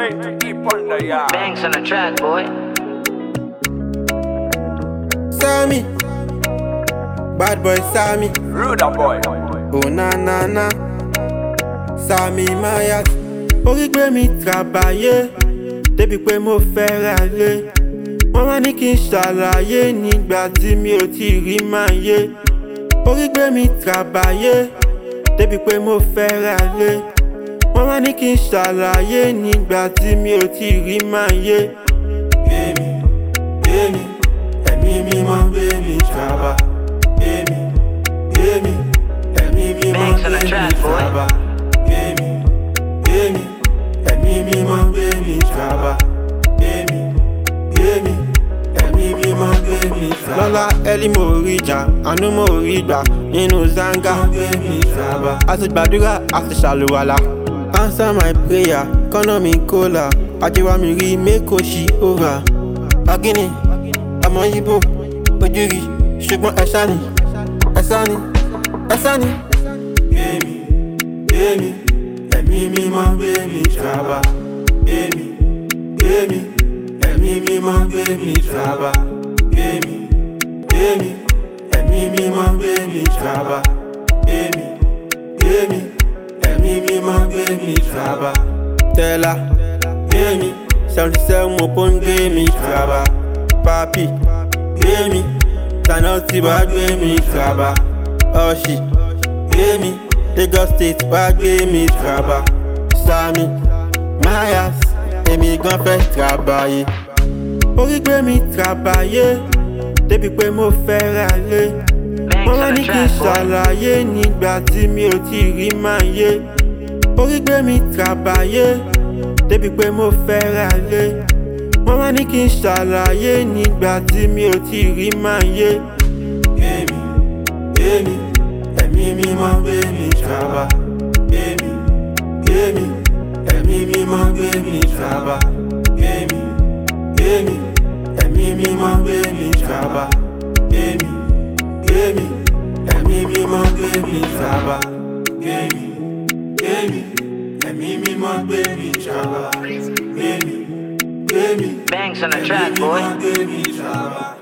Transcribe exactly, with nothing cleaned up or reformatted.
Hey, deep on the yard. Bangs on the track, boy. Sammy, bad boy Sammy. Ruda boy. Oh na na na, Sammy Mayat. Orí gbé mi travailler, débi pé mo fẹ́ ralé. Wọ́n wá ní kí n ṣàlàyé nígbà tí mi ò tí rí máa yé. Orí gbé mi travailler, débi pé mo fẹ́ ralé. Wọ́n wá ní kí n ṣàlàyé nígbà tí mi ò tí rí máa yé. Gbémi, gbémi, ẹ̀mí mímọ́ gbé mi traba. Gbémi, gbémi, ẹ̀mí mímọ́ gbé mi traba. Gbémi, gbémi, ẹ̀mí mímọ́ gbé mi traba. Gbémi, gbémi, ẹ̀mí mímọ́ gbé mi traba. Lọ́lá ẹlí mo rí jà, àánú mo rí gbà nínú zanga. Gbé mi traba. A ti gbàdúrà, a ti ṣàlùwàlà. Answer my prayer, kọ́nà mi kólà. Àjẹwà mi rí mẹ́kọ̀ọ́ sí over. Agíní, ọmọ Yíbò, ojú rí, ṣùgbọ́n ẹ̀ṣá ni, ẹ̀ṣá ni, ẹ̀ṣá ni. Gbémi, gbémi, ẹ̀mí mímọ́ gbé mi traba. Gbémi, gbémi, ẹ̀mí mímọ́ gbé mi traba. Gbémi, gbémi, ẹ̀mí mímọ́ gbé mi traba. Gbémi, gbémi, ẹ̀mí mímọ́ gbé mi traba. Tẹ́lá, gbémi, seventy seven mo pọ́n gbé mi traba. Papi, gbémi, Sanusi wá gbé mi traba. Ọ̀ṣì, gbémi, Lagos State wá gbé mi traba. Sammy Mayat, èmi gan fẹ́ travailler. Orí gbé mi travailler, débi pé mo fẹ́ ralé. Wọ́n wá ní kí n ṣàlàyé nígbà tí mi ò tí rí máa yé. Orí gbé mi travailler, débi pé mo fẹ́ ralé. Wọ́n wá ní kí n ṣàlàyé nígbà tí mi ò tí rí máa yé. Gbémi, gbémi, ẹ̀mí mímọ́ gbé mi traba. Gbémi, gbémi, ẹ̀mí mímọ́ gbé mi traba. Gbémi, gbémi, ẹ̀mí mímọ́ gbé mi traba. Gbémi, gbémi, ẹ̀mí mímọ́ gbé mi traba. Gbémi, gbémi, ẹ̀mí mímọ́ gbé mi traba. Gbémi, gbémi, Bangs on the track, boy. ẹ̀mí mímọ́ gbé mi traba.